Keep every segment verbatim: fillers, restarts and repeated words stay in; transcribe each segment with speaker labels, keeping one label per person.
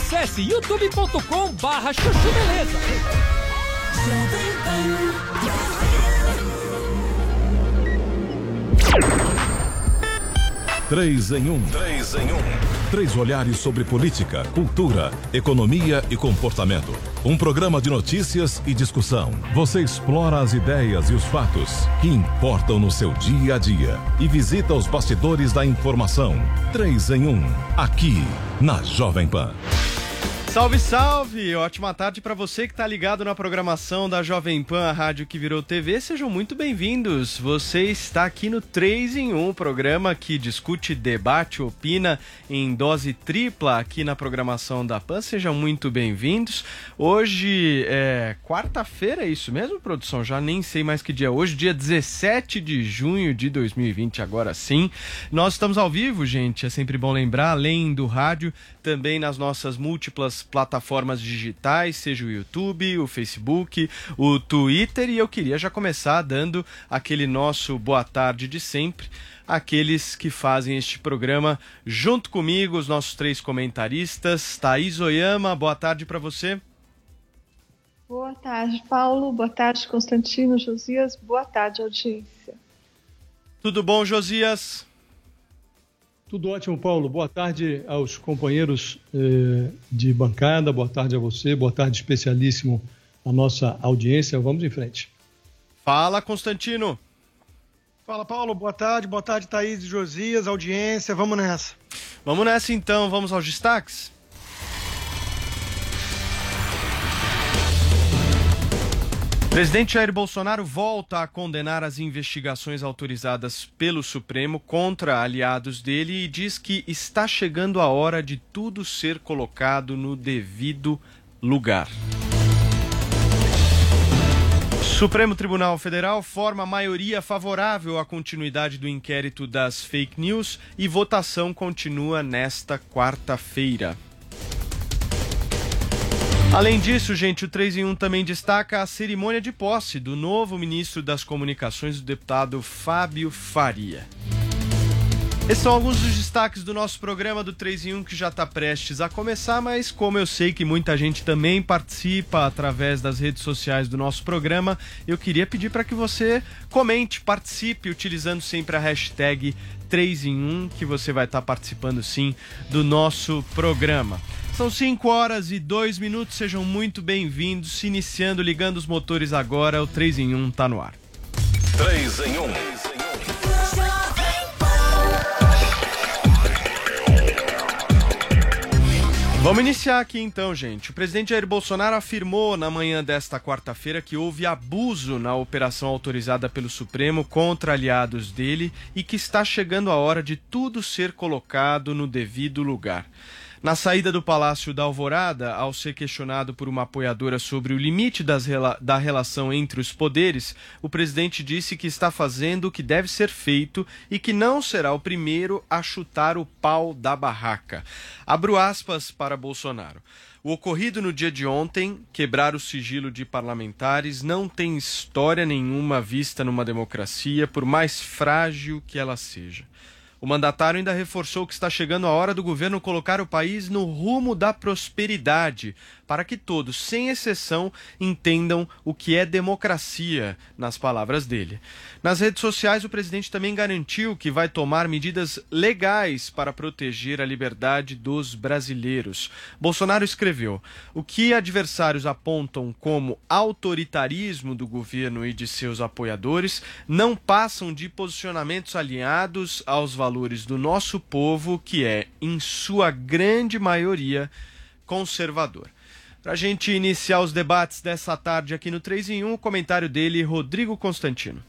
Speaker 1: Acesse youtube ponto com barra chuchu beleza.
Speaker 2: Três em um. Três em um. Três olhares sobre política, cultura, economia e comportamento. Um programa de notícias e discussão. Você explora as ideias e os fatos que importam no seu dia a dia e visita os bastidores da informação. Três em um. Aqui na Jovem Pan.
Speaker 3: Salve, salve! Ótima tarde para você que está ligado na programação da Jovem Pan, a rádio que virou T V. Sejam muito bem-vindos. Você está aqui no três em um, programa que discute, debate, opina em dose tripla aqui na programação da Pan. Sejam muito bem-vindos. Hoje é quarta-feira, é isso mesmo, produção? Já nem sei mais que dia é hoje, dia dezessete de junho de dois mil e vinte, agora sim. Nós estamos ao vivo, gente, é sempre bom lembrar, além do rádio, também nas nossas múltiplas plataformas digitais, seja o YouTube, o Facebook, o Twitter, e eu queria já começar dando aquele nosso boa tarde de sempre, aqueles que fazem este programa junto comigo, os nossos três comentaristas. Thaís Oyama, boa tarde para você.
Speaker 4: Boa tarde, Paulo. Boa tarde, Constantino, Josias. Boa tarde, audiência.
Speaker 3: Tudo bom, Josias?
Speaker 5: Tudo ótimo, Paulo. Boa tarde aos companheiros eh, de bancada, boa tarde a você, boa tarde especialíssimo à nossa audiência. Vamos em frente.
Speaker 3: Fala, Constantino.
Speaker 6: Fala, Paulo. Boa tarde, boa tarde, Thaís e Josias, audiência. Vamos nessa.
Speaker 3: Vamos nessa então, vamos aos destaques? Presidente Jair Bolsonaro volta a condenar as investigações autorizadas pelo Supremo contra aliados dele e diz que está chegando a hora de tudo ser colocado no devido lugar. Supremo Tribunal Federal forma maioria favorável à continuidade do inquérito das fake news e votação continua nesta quarta-feira. Além disso, gente, o três em um também destaca a cerimônia de posse do novo ministro das Comunicações, o deputado Fábio Faria. Esses são alguns dos destaques do nosso programa do três em um, que já está prestes a começar, mas como eu sei que muita gente também participa através das redes sociais do nosso programa, eu queria pedir para que você comente, participe, utilizando sempre a hashtag três em um, que você vai estar participando sim do nosso programa. São cinco horas e dois minutos, sejam muito bem-vindos. Se iniciando, ligando os motores agora, o três em um tá no ar.
Speaker 2: três em um.
Speaker 3: Vamos iniciar aqui então, gente. O presidente Jair Bolsonaro afirmou na manhã desta quarta-feira que houve abuso na operação autorizada pelo Supremo contra aliados dele e que está chegando a hora de tudo ser colocado no devido lugar. Na saída do Palácio da Alvorada, ao ser questionado por uma apoiadora sobre o limite das rela- da relação entre os poderes, o presidente disse que está fazendo o que deve ser feito e que não será o primeiro a chutar o pau da barraca. Abro aspas para Bolsonaro. O ocorrido no dia de ontem, quebrar o sigilo de parlamentares, não tem história nenhuma vista numa democracia, por mais frágil que ela seja. O mandatário ainda reforçou que está chegando a hora do governo colocar o país no rumo da prosperidade, para que todos, sem exceção, entendam o que é democracia, nas palavras dele. Nas redes sociais, o presidente também garantiu que vai tomar medidas legais para proteger a liberdade dos brasileiros. Bolsonaro escreveu: o que adversários apontam como autoritarismo do governo e de seus apoiadores não passam de posicionamentos alinhados aos valores do nosso povo, que é, em sua grande maioria, conservador. Para a gente iniciar os debates dessa tarde aqui no três em um, o comentário dele, Rodrigo Constantino.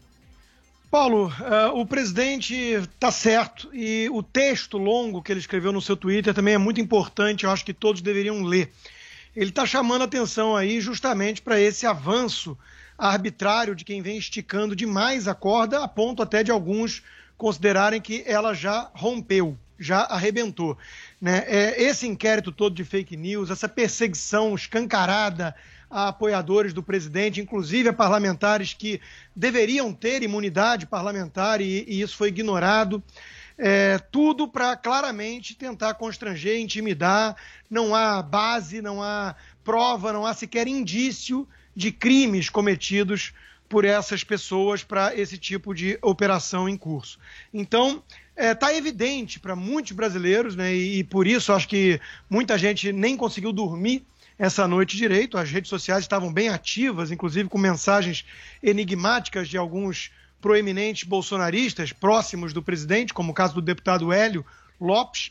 Speaker 6: Paulo, uh, o presidente está certo e o texto longo que ele escreveu no seu Twitter também é muito importante, eu acho que todos deveriam ler. Ele está chamando atenção aí justamente para esse avanço arbitrário de quem vem esticando demais a corda, a ponto até de alguns considerarem que ela já rompeu, já arrebentou. Né? É, esse inquérito todo de fake news, essa perseguição escancarada a apoiadores do presidente, inclusive a parlamentares que deveriam ter imunidade parlamentar e, e isso foi ignorado. É, tudo para claramente tentar constranger, intimidar. Não há base, não há prova, não há sequer indício de crimes cometidos por essas pessoas para esse tipo de operação em curso. Então, está é, evidente para muitos brasileiros, né, e, e por isso acho que muita gente nem conseguiu dormir essa noite direito. As redes sociais estavam bem ativas, inclusive com mensagens enigmáticas de alguns proeminentes bolsonaristas próximos do presidente, como o caso do deputado Hélio Lopes.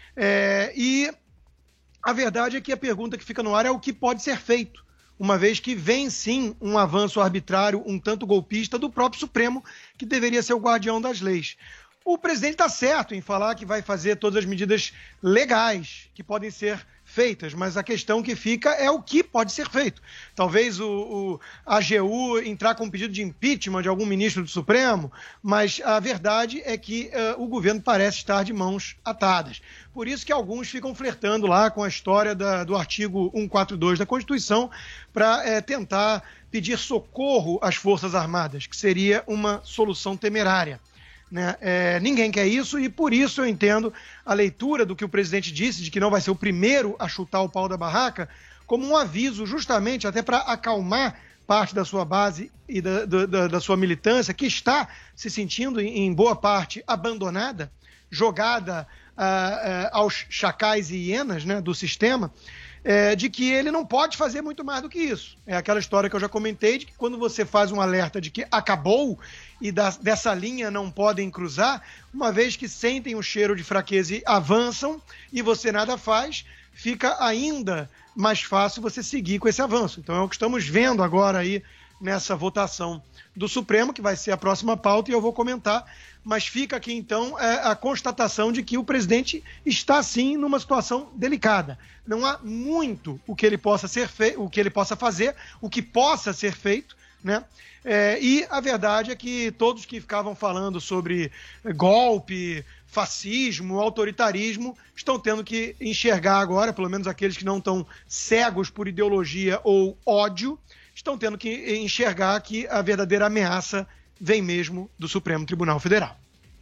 Speaker 6: É, e a verdade é que a pergunta que fica no ar é o que pode ser feito, uma vez que vem sim um avanço arbitrário, um tanto golpista, do próprio Supremo, que deveria ser o guardião das leis. O presidente está certo em falar que vai fazer todas as medidas legais que podem ser feitas, mas a questão que fica é o que pode ser feito. Talvez o, o a AGU entrar com um pedido de impeachment de algum ministro do Supremo, mas a verdade é que uh, o governo parece estar de mãos atadas. Por isso que alguns ficam flertando lá com a história da, do artigo cento e quarenta e dois da Constituição para é, tentar pedir socorro às Forças Armadas, que seria uma solução temerária. Né? É, ninguém quer isso e por isso eu entendo a leitura do que o presidente disse, de que não vai ser o primeiro a chutar o pau da barraca, como um aviso justamente até para acalmar parte da sua base e da, da, da sua militância, que está se sentindo em, em boa parte abandonada, jogada uh, uh, aos chacais e hienas, né, do sistema, é, de que ele não pode fazer muito mais do que isso. É aquela história que eu já comentei, de que quando você faz um alerta de que acabou e da, dessa linha não podem cruzar, uma vez que sentem o cheiro de fraqueza e avançam e você nada faz, fica ainda mais fácil você seguir com esse avanço. Então é o que estamos vendo agora aí nessa votação do Supremo, que vai ser a próxima pauta e eu vou comentar, mas fica aqui então a constatação de que o presidente está sim numa situação delicada. Não há muito o que ele possa ser fe... o que ele possa fazer, o que possa ser feito, né? É, e a verdade é que todos que ficavam falando sobre golpe, fascismo, autoritarismo, estão tendo que enxergar agora, pelo menos aqueles que não estão cegos por ideologia ou ódio, estão tendo que enxergar que a verdadeira ameaça vem mesmo do Supremo Tribunal Federal.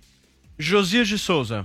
Speaker 3: Josias de Souza.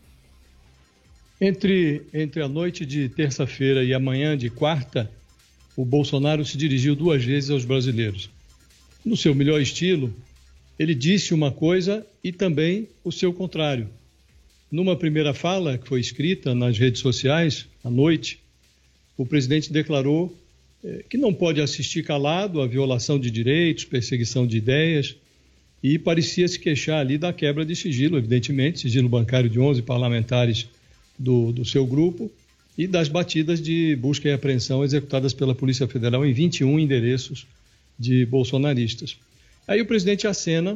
Speaker 5: Entre, entre a noite de terça-feira e a manhã de quarta, o Bolsonaro se dirigiu duas vezes aos brasileiros. No seu melhor estilo, ele disse uma coisa e também o seu contrário. Numa primeira fala, que foi escrita nas redes sociais, à noite, o presidente declarou eh, que não pode assistir calado à violação de direitos, perseguição de ideias, e parecia se queixar ali da quebra de sigilo, evidentemente, sigilo bancário de onze parlamentares do, do seu grupo, e das batidas de busca e apreensão executadas pela Polícia Federal em vinte e um endereços de bolsonaristas. Aí o presidente acena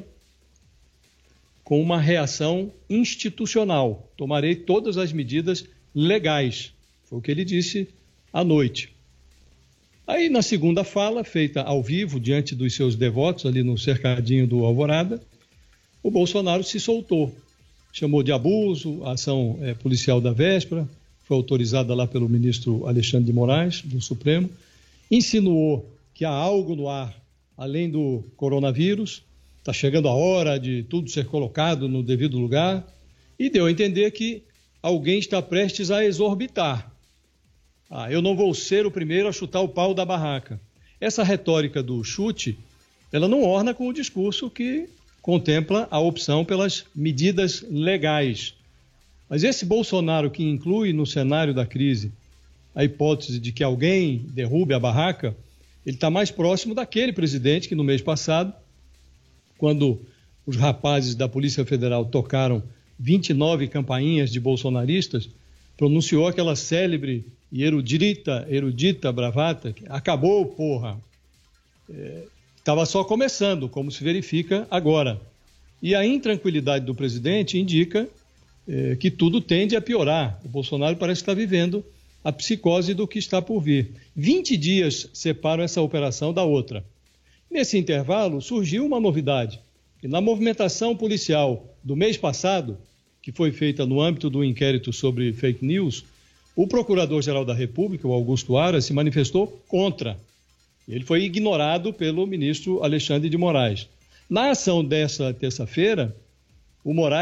Speaker 5: com uma reação institucional. Tomarei todas as medidas legais. Foi o que ele disse à noite. Aí, na segunda fala, feita ao vivo, diante dos seus devotos, ali no cercadinho do Alvorada, o Bolsonaro se soltou. Chamou de abuso a ação é, policial da véspera, foi autorizada lá pelo ministro Alexandre de Moraes, do Supremo, insinuou que há algo no ar, além do coronavírus, está chegando a hora de tudo ser colocado no devido lugar, e deu a entender que alguém está prestes a exorbitar. Ah, eu não vou ser o primeiro a chutar o pau da barraca. Essa retórica do chute, ela não orna com o discurso que contempla a opção pelas medidas legais. Mas esse Bolsonaro que inclui no cenário da crise a hipótese de que alguém derrube a barraca, ele está mais próximo daquele presidente que no mês passado, quando os rapazes da Polícia Federal tocaram vinte e nove campainhas de bolsonaristas, pronunciou aquela célebre e erudita, erudita bravata, que acabou, porra. Estava é, só começando, como se verifica agora. E a intranquilidade do presidente indica é, que tudo tende a piorar. O Bolsonaro parece estar vivendo a psicose do que está por vir. vinte dias separam essa operação da outra. Nesse intervalo, surgiu uma novidade. E na movimentação policial do mês passado, que foi feita no âmbito do inquérito sobre fake news, o Procurador-Geral da República, o Augusto Aras, se manifestou contra. Ele foi ignorado pelo ministro Alexandre de Moraes. Na ação dessa terça-feira, o Moraes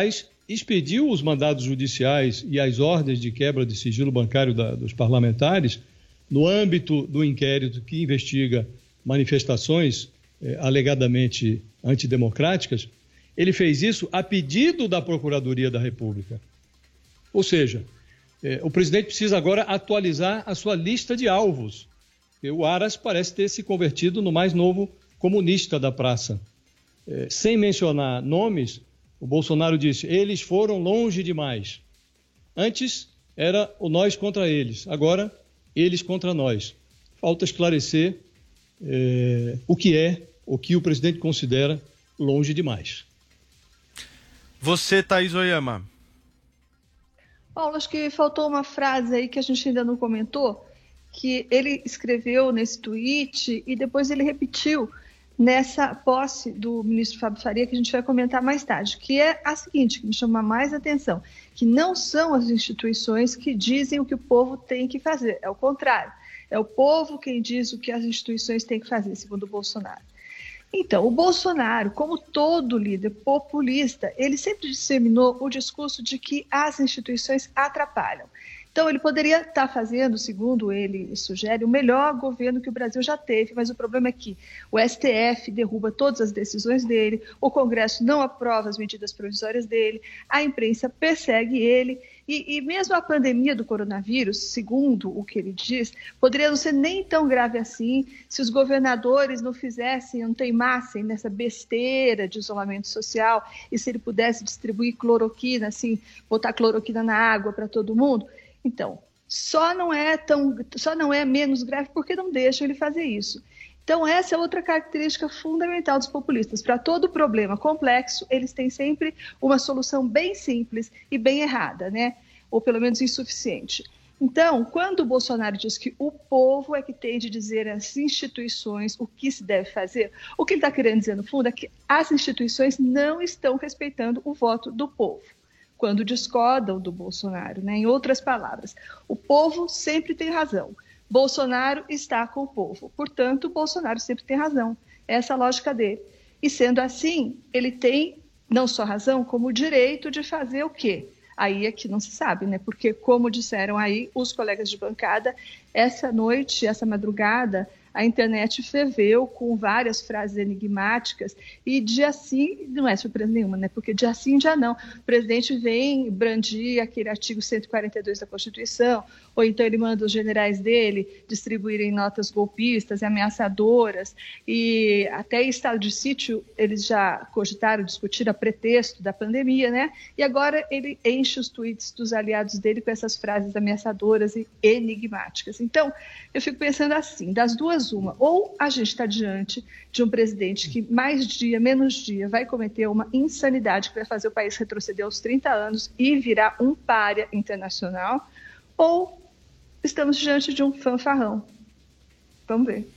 Speaker 5: expediu os mandados judiciais e as ordens de quebra de sigilo bancário da, dos parlamentares no âmbito do inquérito que investiga manifestações eh, alegadamente antidemocráticas. Ele fez isso a pedido da Procuradoria da República. Ou seja, eh, o presidente precisa agora atualizar a sua lista de alvos. E o Aras parece ter se convertido no mais novo comunista da praça. Eh, sem mencionar nomes, o Bolsonaro disse, eles foram longe demais. Antes era o nós contra eles, agora eles contra nós. Falta esclarecer eh, o que é, o que o presidente considera longe demais.
Speaker 3: Você, Thaís Oyama.
Speaker 4: Paulo, acho que faltou uma frase aí que a gente ainda não comentou, que ele escreveu nesse tweet e depois ele repetiu nessa posse do ministro Fábio Faria, que a gente vai comentar mais tarde, que é a seguinte, que me chama mais atenção, que não são as instituições que dizem o que o povo tem que fazer, é o contrário, é o povo quem diz o que as instituições têm que fazer, segundo o Bolsonaro. Então, o Bolsonaro, como todo líder populista, ele sempre disseminou o discurso de que as instituições atrapalham. Então, ele poderia estar fazendo, segundo ele sugere, o melhor governo que o Brasil já teve, mas o problema é que o S T F derruba todas as decisões dele, o Congresso não aprova as medidas provisórias dele, a imprensa persegue ele, e, e mesmo a pandemia do coronavírus, segundo o que ele diz, poderia não ser nem tão grave assim se os governadores não fizessem, não teimassem nessa besteira de isolamento social, e se ele pudesse distribuir cloroquina, assim, botar cloroquina na água para todo mundo. Então, só não é tão, só não é menos grave porque não deixam ele fazer isso. Então, essa é outra característica fundamental dos populistas. Para todo problema complexo, eles têm sempre uma solução bem simples e bem errada, né? Ou pelo menos insuficiente. Então, quando o Bolsonaro diz que o povo é que tem de dizer às instituições o que se deve fazer, o que ele está querendo dizer, no fundo, é que as instituições não estão respeitando o voto do povo, quando discordam do Bolsonaro, né? Em outras palavras, o povo sempre tem razão. Bolsonaro está com o povo, portanto, Bolsonaro sempre tem razão. Essa é a lógica dele. E sendo assim, ele tem não só razão, como o direito de fazer o quê? Aí é que não se sabe, né? Porque, como disseram aí os colegas de bancada, essa noite, essa madrugada, a internet ferveu com várias frases enigmáticas e dia sim, não é surpresa nenhuma, né? Porque dia sim, dia não. O presidente vem brandir aquele artigo cento e quarenta e dois da Constituição, ou então ele manda os generais dele distribuírem notas golpistas e ameaçadoras, e até em estado de sítio eles já cogitaram discutir a pretexto da pandemia, né? E agora ele enche os tweets dos aliados dele com essas frases ameaçadoras e enigmáticas. Então, eu fico pensando assim, das duas uma, ou a gente está diante de um presidente que mais dia, menos dia, vai cometer uma insanidade que vai fazer o país retroceder aos trinta anos e virar um pária internacional, ou estamos diante de um fanfarrão. Vamos ver.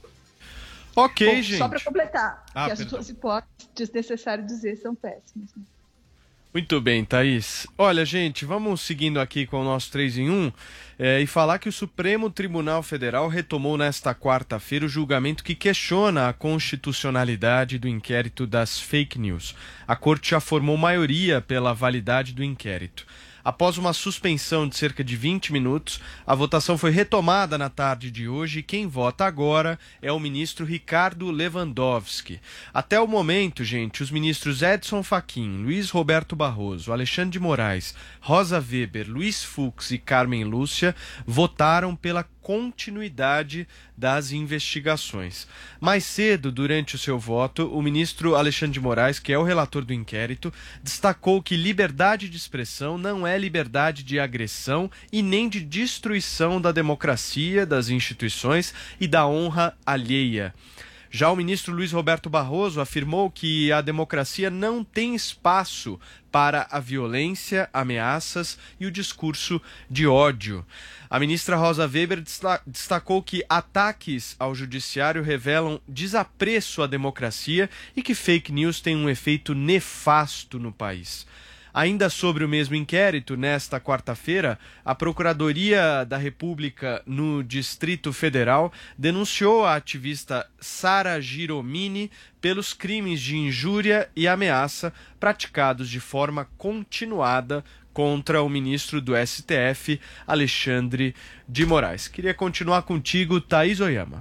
Speaker 3: Ok,
Speaker 4: Bom,
Speaker 3: gente.
Speaker 4: Só para completar,
Speaker 3: ah,
Speaker 4: que as
Speaker 3: perdão.
Speaker 4: duas hipóteses, desnecessário dizer, são péssimas. Né?
Speaker 3: Muito bem, Thaís. Olha, gente, vamos seguindo aqui com o nosso três em um é, e falar que o Supremo Tribunal Federal retomou nesta quarta-feira o julgamento que questiona a constitucionalidade do inquérito das fake news. A corte já formou maioria pela validade do inquérito. Após uma suspensão de cerca de vinte minutos, a votação foi retomada na tarde de hoje e quem vota agora é o ministro Ricardo Lewandowski. Até o momento, gente, os ministros Edson Fachin, Luiz Roberto Barroso, Alexandre de Moraes, Rosa Weber, Luiz Fux e Carmen Lúcia votaram pela continuidade das investigações. Mais cedo, durante o seu voto, o ministro Alexandre de Moraes, que é o relator do inquérito, destacou que liberdade de expressão não é liberdade de agressão e nem de destruição da democracia, das instituições e da honra alheia. Já o ministro Luiz Roberto Barroso afirmou que a democracia não tem espaço para a violência, ameaças e o discurso de ódio. A ministra Rosa Weber destacou que ataques ao judiciário revelam desapreço à democracia e que fake news têm um efeito nefasto no país. Ainda sobre o mesmo inquérito, nesta quarta-feira, a Procuradoria da República no Distrito Federal denunciou a ativista Sara Giromini pelos crimes de injúria e ameaça praticados de forma continuada contra o ministro do S T F, Alexandre de Moraes. Queria continuar contigo, Thaís Oyama.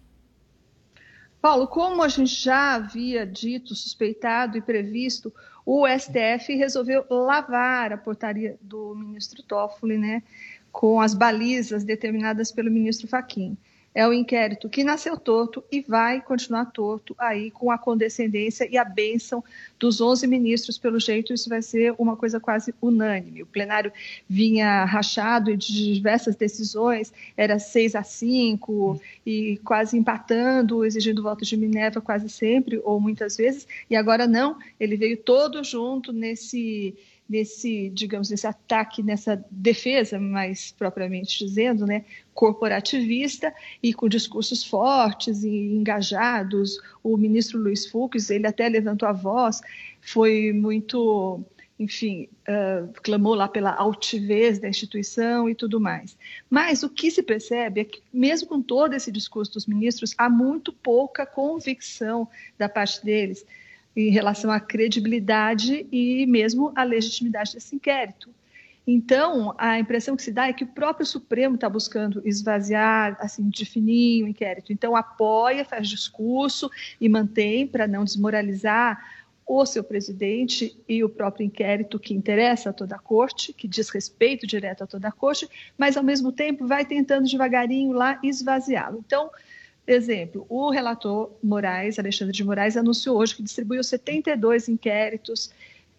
Speaker 4: Paulo, como a gente já havia dito, suspeitado e previsto, o S T F resolveu lavar a portaria do ministro Toffoli, né, com as balizas determinadas pelo ministro Fachin. É um inquérito que nasceu torto e vai continuar torto aí com a condescendência e a bênção dos onze ministros. Pelo jeito, isso vai ser uma coisa quase unânime. O plenário vinha rachado de diversas decisões, era seis a cinco e quase empatando, exigindo voto de Minerva quase sempre ou muitas vezes, e agora não, ele veio todo junto nesse... nesse, digamos, nesse ataque, nessa defesa, mais propriamente dizendo, né, corporativista e com discursos fortes e engajados. O ministro Luiz Fux, ele até levantou a voz, foi muito, enfim, uh, clamou lá pela altivez da instituição e tudo mais. Mas o que se percebe é que, mesmo com todo esse discurso dos ministros, há muito pouca convicção da parte deles em relação à credibilidade e mesmo à legitimidade desse inquérito. Então, a impressão que se dá é que o próprio Supremo está buscando esvaziar, assim, de fininho o inquérito. Então, apoia, faz discurso e mantém, para não desmoralizar o seu presidente e o próprio inquérito que interessa a toda a corte, que diz respeito direto a toda a corte, mas, ao mesmo tempo, vai tentando devagarinho lá esvaziá-lo. Então, exemplo, o relator Moraes, Alexandre de Moraes, anunciou hoje que distribuiu setenta e dois inquéritos,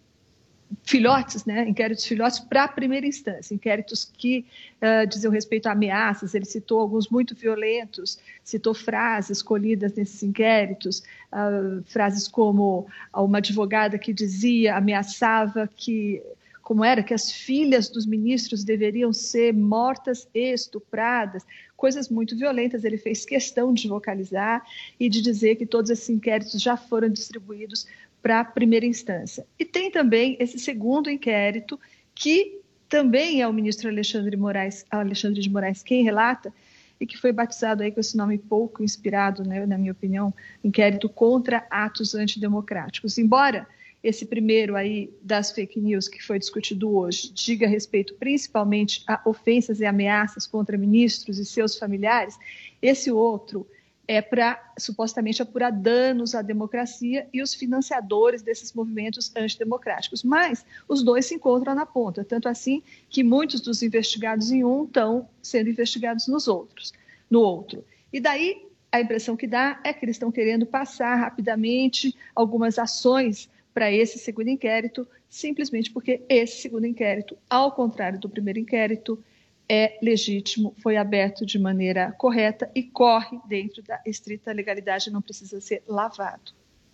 Speaker 4: filhotes, né, inquéritos filhotes para a primeira instância, inquéritos que uh, diziam respeito a ameaças. Ele citou alguns muito violentos, citou frases escolhidas nesses inquéritos, uh, frases como uma advogada que dizia, ameaçava que... como era que as filhas dos ministros deveriam ser mortas e estupradas, coisas muito violentas. Ele fez questão de vocalizar e de dizer que todos esses inquéritos já foram distribuídos para a primeira instância. E tem também esse segundo inquérito, que também é o ministro Alexandre de Moraes, Alexandre de Moraes quem relata, e que foi batizado aí com esse nome pouco inspirado, né, na minha opinião, inquérito contra atos antidemocráticos. Embora esse primeiro aí das fake news que foi discutido hoje diga respeito principalmente a ofensas e ameaças contra ministros e seus familiares, esse outro é para supostamente apurar danos à democracia e os financiadores desses movimentos antidemocráticos. Mas os dois se encontram na ponta, tanto assim que muitos dos investigados em um estão sendo investigados nos outros, no outro. E daí a impressão que dá é que eles estão querendo passar rapidamente algumas ações para esse segundo inquérito, simplesmente porque esse segundo inquérito, ao contrário do primeiro inquérito, é legítimo, foi aberto de maneira correta e corre dentro da estrita legalidade, não precisa ser lavado.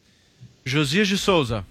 Speaker 3: Josias de Souza.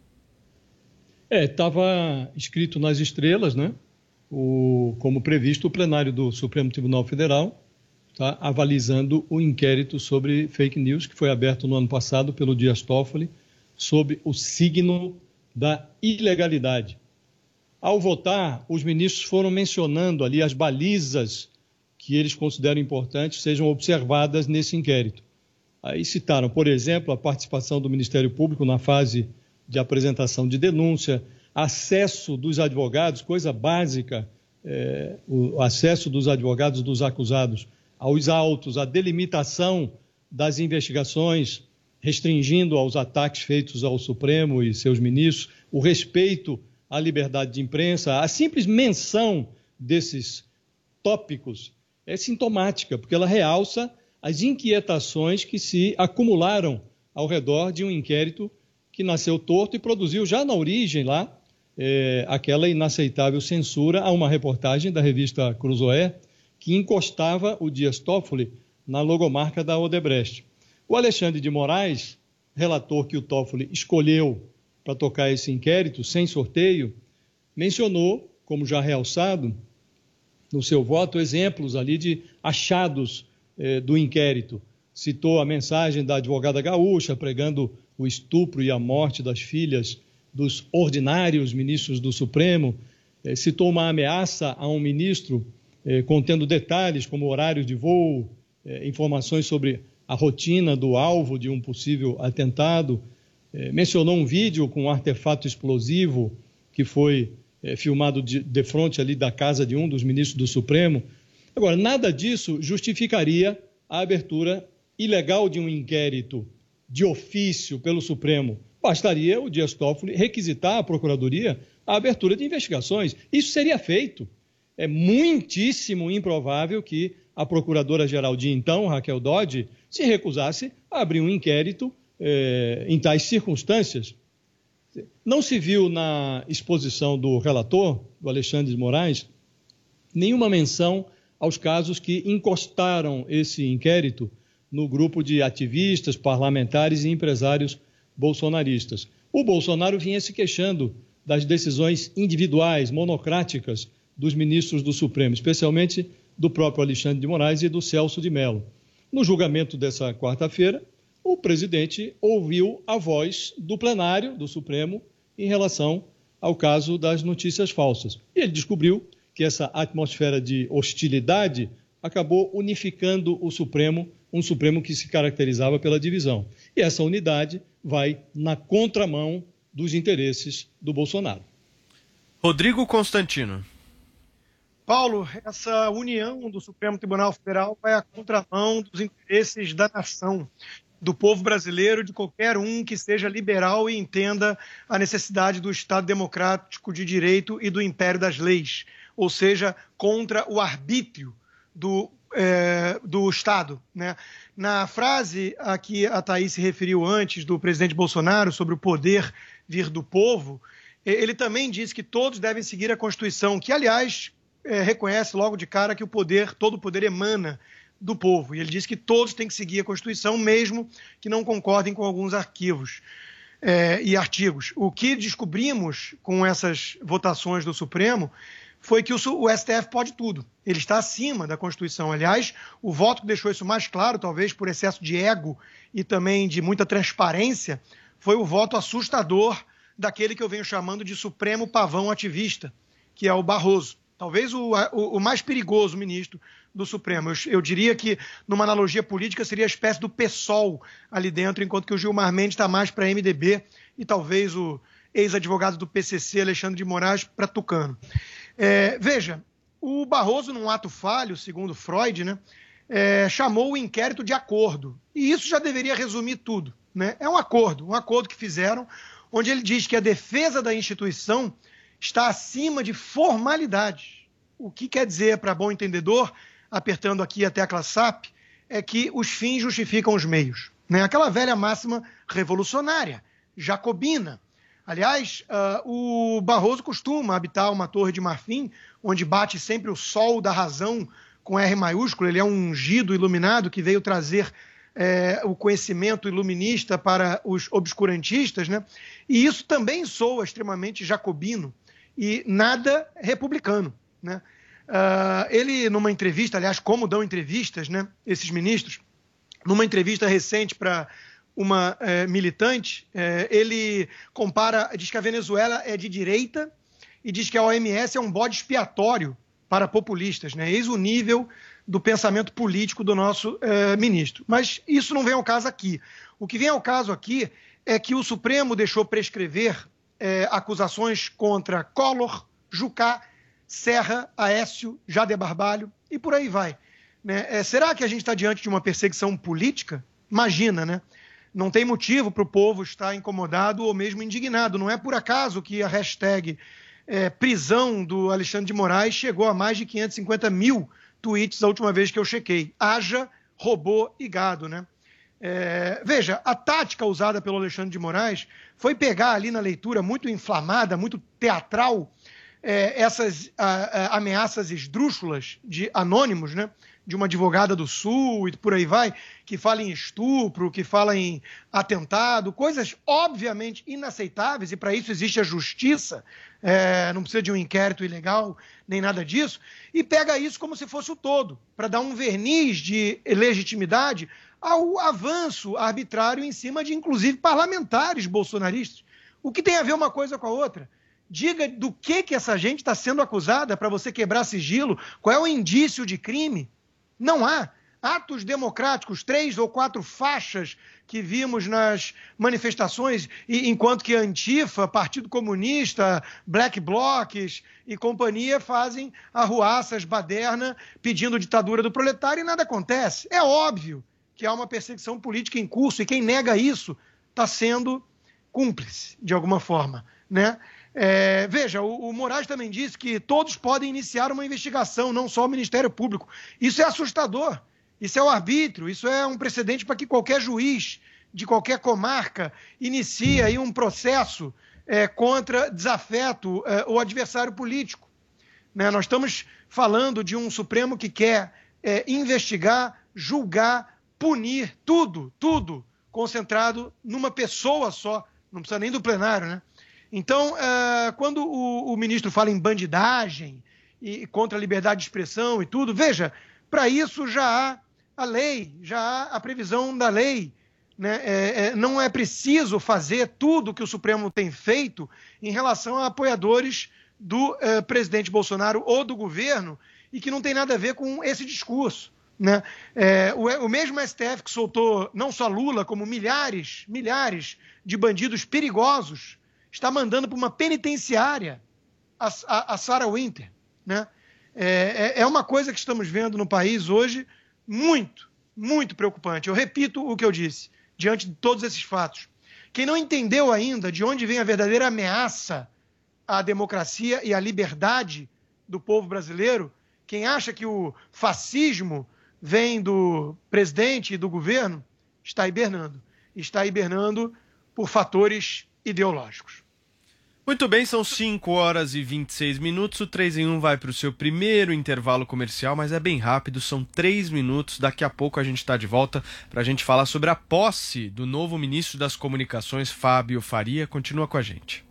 Speaker 5: É, estava escrito nas estrelas, né? O, como previsto, o plenário do Supremo Tribunal Federal está avalizando o inquérito sobre fake news que foi aberto no ano passado pelo Dias Toffoli, sob o signo da ilegalidade. Ao votar, os ministros foram mencionando ali as balizas que eles consideram importantes sejam observadas nesse inquérito. Aí citaram, por exemplo, a participação do Ministério Público na fase de apresentação de denúncia, acesso dos advogados, coisa básica, é, o acesso dos advogados dos acusados aos autos, a delimitação das investigações, restringindo aos ataques feitos ao Supremo e seus ministros, o respeito à liberdade de imprensa. A simples menção desses tópicos é sintomática, porque ela realça as inquietações que se acumularam ao redor de um inquérito que nasceu torto e produziu já na origem lá é, aquela inaceitável censura a uma reportagem da revista Cruzoé que encostava o Dias Toffoli na logomarca da Odebrecht. O Alexandre de Moraes, relator que o Toffoli escolheu para tocar esse inquérito, sem sorteio, mencionou, como já realçado, no seu voto, exemplos ali de achados eh, do inquérito. Citou a mensagem da advogada gaúcha pregando o estupro e a morte das filhas dos ordinários ministros do Supremo, eh, citou uma ameaça a um ministro eh, contendo detalhes como horários de voo, eh, informações sobre a rotina do alvo de um possível atentado, eh, mencionou um vídeo com um artefato explosivo que foi eh, filmado de, de frente ali da casa de um dos ministros do Supremo. Agora, nada disso justificaria a abertura ilegal de um inquérito de ofício pelo Supremo. Bastaria o Dias Toffoli requisitar à Procuradoria a abertura de investigações. Isso seria feito. É muitíssimo improvável que a Procuradora-Geral de então, Raquel Dodge, se recusasse a abrir um inquérito eh, em tais circunstâncias. Não se viu na exposição do relator, do Alexandre de Moraes, nenhuma menção aos casos que encostaram esse inquérito no grupo de ativistas, parlamentares e empresários bolsonaristas. O Bolsonaro vinha se queixando das decisões individuais, monocráticas, dos ministros do Supremo, especialmente do próprio Alexandre de Moraes e do Celso de Mello. No julgamento dessa quarta-feira, o presidente ouviu a voz do plenário do Supremo em relação ao caso das notícias falsas. E ele descobriu que essa atmosfera de hostilidade acabou unificando o Supremo, um Supremo que se caracterizava pela divisão. E essa unidade vai na contramão dos interesses do Bolsonaro.
Speaker 3: Rodrigo Constantino.
Speaker 6: Paulo, essa união do Supremo Tribunal Federal vai à contramão dos interesses da nação, do povo brasileiro, de qualquer um que seja liberal e entenda a necessidade do Estado democrático de direito e do império das leis, ou seja, contra o arbítrio do, é, do Estado, né? Na frase a que a Thaís se referiu antes, do presidente Bolsonaro, sobre o poder vir do povo, ele também disse que todos devem seguir a Constituição, que, aliás, é, reconhece logo de cara que o poder, todo o poder emana do povo. E ele disse que todos têm que seguir a Constituição, mesmo que não concordem com alguns arquivos é, e artigos. O que descobrimos com essas votações do Supremo foi que o, o S T F pode tudo. Ele está acima da Constituição. Aliás, o voto que deixou isso mais claro, talvez por excesso de ego e também de muita transparência, foi o voto assustador daquele que eu venho chamando de Supremo Pavão Ativista, que é o Barroso. Talvez o, o, o mais perigoso ministro do Supremo. Eu, eu diria que, numa analogia política, seria a espécie do PSOL ali dentro, enquanto que o Gilmar Mendes está mais para M D B e talvez o ex-advogado do P C C, Alexandre de Moraes, para Tucano. É, veja, o Barroso, num ato falho, segundo Freud, né, é, chamou o inquérito de acordo. E isso já deveria resumir tudo, né? É um acordo, um acordo que fizeram, onde ele diz que a defesa da instituição está acima de formalidades. O que quer dizer, para bom entendedor, apertando aqui a tecla S A P, é que os fins justificam os meios, né? Aquela velha máxima revolucionária, jacobina. Aliás, uh, o Barroso costuma habitar uma torre de marfim, onde bate sempre o sol da razão com R maiúsculo. Ele é um ungido iluminado que veio trazer é, o conhecimento iluminista para os obscurantistas, né? E isso também soa extremamente jacobino e nada republicano, né? Uh, ele, numa entrevista, aliás, como dão entrevistas, né, esses ministros, numa entrevista recente para uma é, militante, é, ele compara, diz que a Venezuela é de direita e diz que a O M S é um bode expiatório para populistas, né? Eis o nível do pensamento político do nosso é, ministro. Mas isso não vem ao caso aqui. O que vem ao caso aqui é que o Supremo deixou prescrever é, acusações contra Collor, Jucá, Serra, Aécio, Jader Barbalho e por aí vai, né? É, será que a gente está diante de uma perseguição política? Imagina, né? Não tem motivo para o povo estar incomodado ou mesmo indignado. Não é por acaso que a hashtag é, prisão do Alexandre de Moraes chegou a mais de quinhentos e cinquenta mil tweets a última vez que eu chequei. Haja robô e gado, né? É, veja, a tática usada pelo Alexandre de Moraes foi pegar ali na leitura muito inflamada, muito teatral, é, essas a, a, ameaças esdrúxulas de anônimos, né? De uma advogada do Sul e por aí vai, que fala em estupro, que fala em atentado, coisas obviamente inaceitáveis, e para isso existe a justiça, é, não precisa de um inquérito ilegal, nem nada disso, e pega isso como se fosse o todo, para dar um verniz de legitimidade ao avanço arbitrário em cima de, inclusive, parlamentares bolsonaristas. O que tem a ver uma coisa com a outra? Diga do que, que essa gente está sendo acusada para você quebrar sigilo, qual é o indício de crime. Não há. Atos democráticos, três ou quatro faixas que vimos nas manifestações, e, enquanto que Antifa, Partido Comunista, Black Blocs e companhia fazem arruaças baderna pedindo ditadura do proletário e nada acontece. É óbvio que há uma perseguição política em curso e quem nega isso está sendo cúmplice, de alguma forma, né? É, veja, o, o Moraes também disse que todos podem iniciar uma investigação, não só o Ministério Público. Isso é assustador. Isso é o arbítrio, isso é um precedente para que qualquer juiz de qualquer comarca inicie aí um processo é, contra desafeto é, ou adversário político. Né? Nós estamos falando de um Supremo que quer é, investigar, julgar, punir, tudo, tudo concentrado numa pessoa só, não precisa nem do plenário, né? Então, é, quando o, o ministro fala em bandidagem e contra a liberdade de expressão e tudo, veja, para isso já há a lei, já há a previsão da lei. Né? É, é, não é preciso fazer tudo que o Supremo tem feito em relação a apoiadores do é, presidente Bolsonaro ou do governo e que não tem nada a ver com esse discurso. Né? É, o, o mesmo S T F que soltou não só Lula, como milhares, milhares de bandidos perigosos, está mandando para uma penitenciária a, a, a Sarah Winter. Né? É, é uma coisa que estamos vendo no país hoje muito, muito preocupante. Eu repito o que eu disse, diante de todos esses fatos. Quem não entendeu ainda de onde vem a verdadeira ameaça à democracia e à liberdade do povo brasileiro, quem acha que o fascismo vem do presidente e do governo, está hibernando. Está hibernando por fatores ideológicos.
Speaker 3: Muito bem, são cinco horas e vinte e seis minutos, o três em um vai para o seu primeiro intervalo comercial, mas é bem rápido, são três minutos, daqui a pouco a gente está de volta para a gente falar sobre a posse do novo ministro das Comunicações, Fábio Faria. Continua com a gente.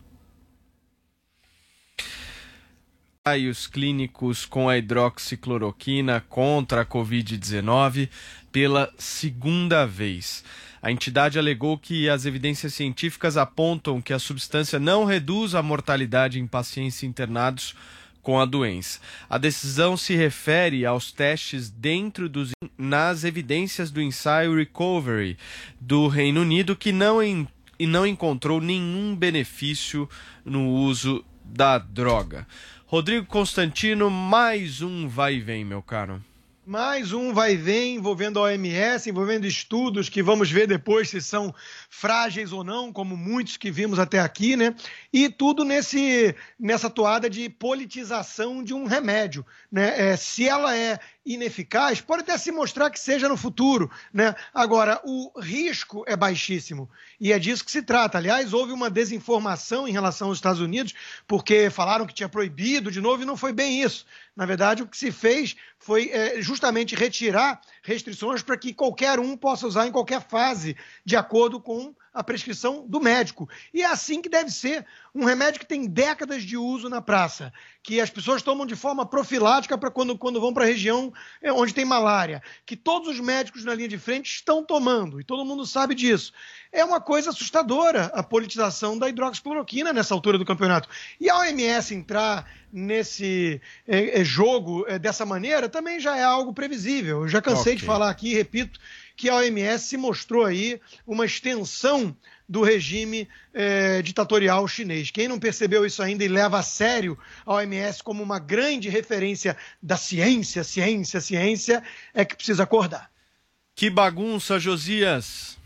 Speaker 3: Ensaios clínicos com a hidroxicloroquina contra a covid dezenove pela segunda vez. A entidade alegou que as evidências científicas apontam que a substância não reduz a mortalidade em pacientes internados com a doença. A decisão se refere aos testes dentro dos nas evidências do ensaio Recovery do Reino Unido, que não, em, e não encontrou nenhum benefício no uso da droga. Rodrigo Constantino, mais um vai e vem, meu caro.
Speaker 6: Mais um vai e vem envolvendo a O M S, envolvendo estudos que vamos ver depois se são frágeis ou não, como muitos que vimos até aqui, né? E tudo nesse, nessa toada de politização de um remédio, né? É, se ela é ineficaz, pode até se mostrar que seja no futuro, né? Agora, o risco é baixíssimo e é disso que se trata. Aliás, houve uma desinformação em relação aos Estados Unidos, porque falaram que tinha proibido de novo e não foi bem isso. Na verdade, o que se fez foi é, justamente retirar restrições para que qualquer um possa usar em qualquer fase, de acordo com a prescrição do médico. E é assim que deve ser. Um remédio que tem décadas de uso na praça, que as pessoas tomam de forma profilática para quando, quando vão para a região onde tem malária, que todos os médicos na linha de frente estão tomando, e todo mundo sabe disso. É uma coisa assustadora a politização da hidroxicloroquina nessa altura do campeonato. E a O M S entrar nesse é, é, jogo é, dessa maneira também já é algo previsível. Eu já cansei okay. de falar aqui, repito, que a O M S se mostrou aí uma extensão do regime eh, ditatorial chinês. Quem não percebeu isso ainda e leva a sério a O M S como uma grande referência da ciência, ciência, ciência, é que precisa acordar.
Speaker 3: Que bagunça, Josias!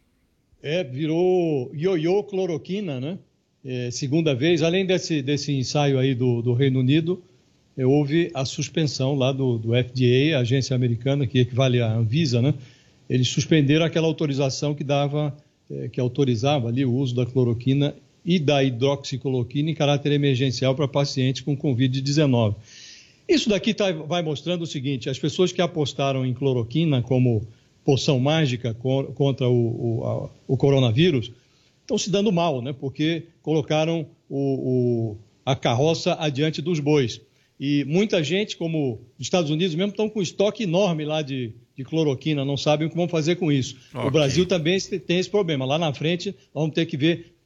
Speaker 5: É, virou ioiô cloroquina, né? É, segunda vez, além desse, desse ensaio aí do, do Reino Unido, é, houve a suspensão lá do, do F D A, a agência americana, que equivale à Anvisa, né? Eles suspenderam aquela autorização que dava, eh, que autorizava ali o uso da cloroquina e da hidroxicloroquina em caráter emergencial para pacientes com covid dezenove. Isso daqui tá, vai mostrando o seguinte: as pessoas que apostaram em cloroquina como poção mágica co- contra o, o, a, o coronavírus estão se dando mal, né? Porque colocaram o, o, a carroça adiante dos bois. E muita gente, como os Estados Unidos mesmo, estão com estoque enorme lá de, de cloroquina, não sabem o que vão fazer com isso. Okay. O Brasil também tem esse problema. Lá na frente, vamos ter que ver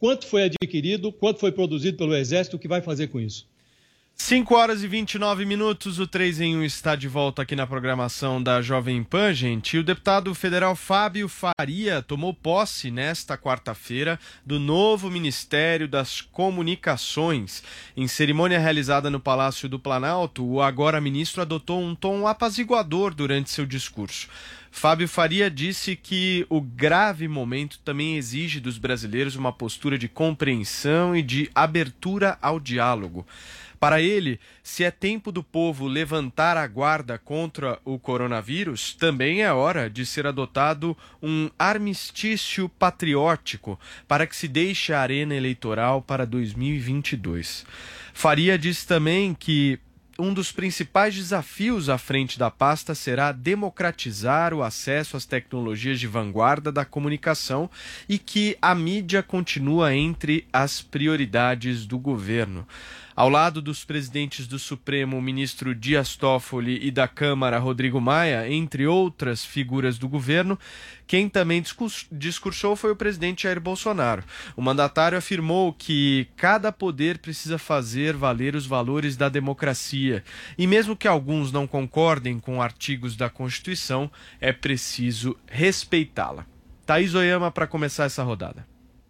Speaker 5: quanto foi adquirido, quanto foi produzido pelo Exército, o que vai fazer com isso.
Speaker 3: cinco horas e vinte e nove minutos, o três em um está de volta aqui na programação da Jovem Pan, gente. E o deputado federal Fábio Faria tomou posse nesta quarta-feira do novo Ministério das Comunicações. Em cerimônia realizada no Palácio do Planalto, o agora ministro adotou um tom apaziguador durante seu discurso. Fábio Faria disse que o grave momento também exige dos brasileiros uma postura de compreensão e de abertura ao diálogo. Para ele, se é tempo do povo levantar a guarda contra o coronavírus, também é hora de ser adotado um armistício patriótico para que se deixe a arena eleitoral para dois mil e vinte e dois. Faria disse também que um dos principais desafios à frente da pasta será democratizar o acesso às tecnologias de vanguarda da comunicação e que a mídia continua entre as prioridades do governo. Ao lado dos presidentes do Supremo, o ministro Dias Toffoli, e da Câmara, Rodrigo Maia, entre outras figuras do governo, quem também discursou foi o presidente Jair Bolsonaro. O mandatário afirmou que cada poder precisa fazer valer os valores da democracia e mesmo que alguns não concordem com artigos da Constituição, é preciso respeitá-la. Thaís Oyama para começar essa rodada.